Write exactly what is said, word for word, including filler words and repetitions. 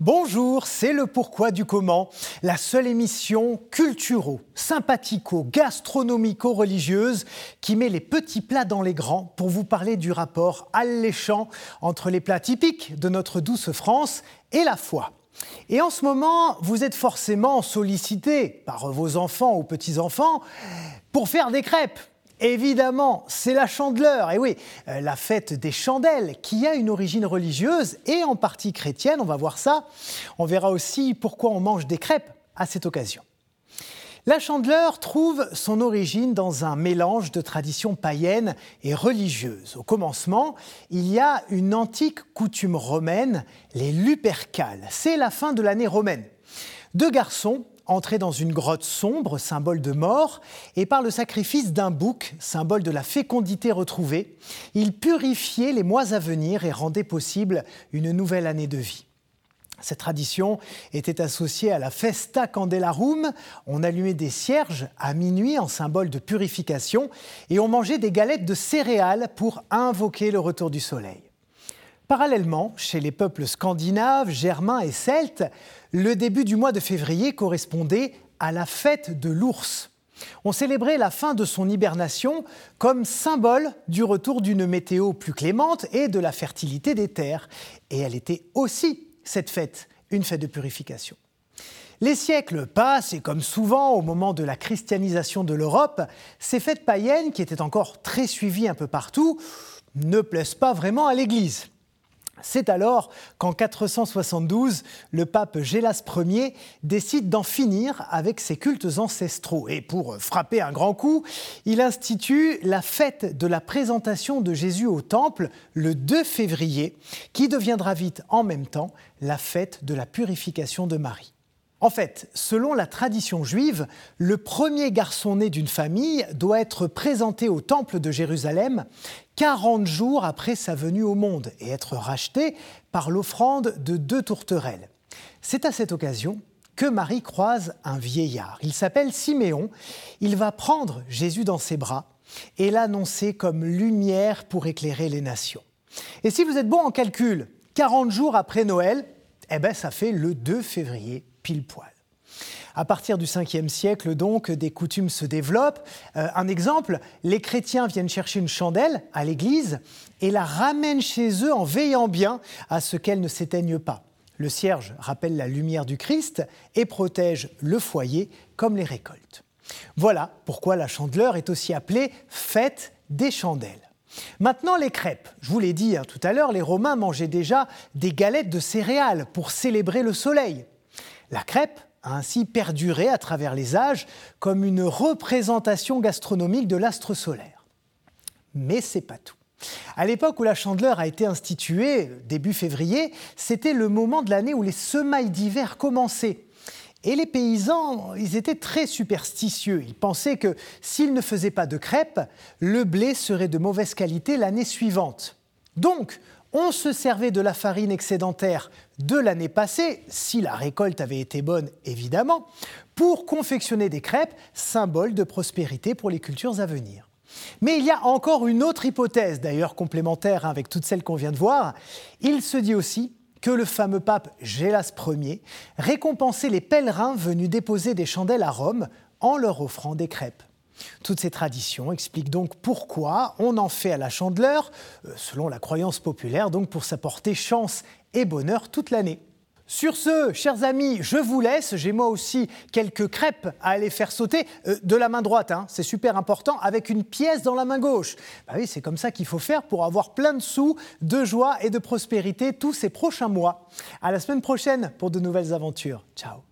Bonjour, c'est le Pourquoi du Comment, la seule émission culturo, sympathico, gastronomico-religieuse qui met les petits plats dans les grands pour vous parler du rapport alléchant entre les plats typiques de notre douce France et la foi. Et en ce moment, vous êtes forcément sollicité par vos enfants ou petits-enfants pour faire des crêpes. Évidemment, c'est la Chandeleur, et oui, la fête des chandelles, qui a une origine religieuse et en partie chrétienne, on va voir ça. On verra aussi pourquoi on mange des crêpes à cette occasion. La Chandeleur trouve son origine dans un mélange de traditions païennes et religieuses. Au commencement, il y a une antique coutume romaine, les Lupercales. C'est la fin de l'année romaine. Deux garçons entraient dans une grotte sombre, symbole de mort, et par le sacrifice d'un bouc, symbole de la fécondité retrouvée, ils purifiaient les mois à venir et rendaient possible une nouvelle année de vie. Cette tradition était associée à la Festa Candelarum. On allumait des cierges à minuit en symbole de purification et on mangeait des galettes de céréales pour invoquer le retour du soleil. Parallèlement, chez les peuples scandinaves, germains et celtes, le début du mois de février correspondait à la fête de l'ours. On célébrait la fin de son hibernation comme symbole du retour d'une météo plus clémente et de la fertilité des terres. Et elle était aussi, cette fête, une fête de purification. Les siècles passent et comme souvent au moment de la christianisation de l'Europe, ces fêtes païennes, qui étaient encore très suivies un peu partout, ne plaisent pas vraiment à l'Église. C'est alors qu'en quatre cent soixante-douze, le pape Gélas Ier décide d'en finir avec ses cultes ancestraux. Et pour frapper un grand coup, il institue la fête de la présentation de Jésus au Temple le deux février, qui deviendra vite en même temps la fête de la purification de Marie. En fait, selon la tradition juive, le premier garçon né d'une famille doit être présenté au temple de Jérusalem quarante jours après sa venue au monde et être racheté par l'offrande de deux tourterelles. C'est à cette occasion que Marie croise un vieillard. Il s'appelle Siméon. Il va prendre Jésus dans ses bras et l'annoncer comme lumière pour éclairer les nations. Et si vous êtes bon en calcul, quarante jours après Noël, eh ben ça fait le deux février. Pile poil. À partir du cinquième siècle, donc, des coutumes se développent. Euh, un exemple, les chrétiens viennent chercher une chandelle à l'église et la ramènent chez eux en veillant bien à ce qu'elle ne s'éteigne pas. Le cierge rappelle la lumière du Christ et protège le foyer comme les récoltes. Voilà pourquoi la Chandeleur est aussi appelée fête des chandelles. Maintenant, les crêpes. Je vous l'ai dit hein, tout à l'heure, les Romains mangeaient déjà des galettes de céréales pour célébrer le soleil. La crêpe a ainsi perduré à travers les âges comme une représentation gastronomique de l'astre solaire. Mais c'est pas tout. À l'époque où la Chandeleur a été instituée, début février, c'était le moment de l'année où les semailles d'hiver commençaient. Et les paysans, ils étaient très superstitieux. Ils pensaient que s'ils ne faisaient pas de crêpes, le blé serait de mauvaise qualité l'année suivante. Donc, on se servait de la farine excédentaire de l'année passée, si la récolte avait été bonne évidemment, pour confectionner des crêpes, symbole de prospérité pour les cultures à venir. Mais il y a encore une autre hypothèse, d'ailleurs complémentaire avec toutes celles qu'on vient de voir. Il se dit aussi que le fameux pape Gélas Ier récompensait les pèlerins venus déposer des chandelles à Rome en leur offrant des crêpes. Toutes ces traditions expliquent donc pourquoi on en fait à la Chandeleur, selon la croyance populaire, donc pour s'apporter chance et bonheur toute l'année. Sur ce, chers amis, je vous laisse. J'ai moi aussi quelques crêpes à aller faire sauter euh, de la main droite, hein, c'est super important, avec une pièce dans la main gauche. Bah oui, c'est comme ça qu'il faut faire pour avoir plein de sous, de joie et de prospérité tous ces prochains mois. À la semaine prochaine pour de nouvelles aventures. Ciao.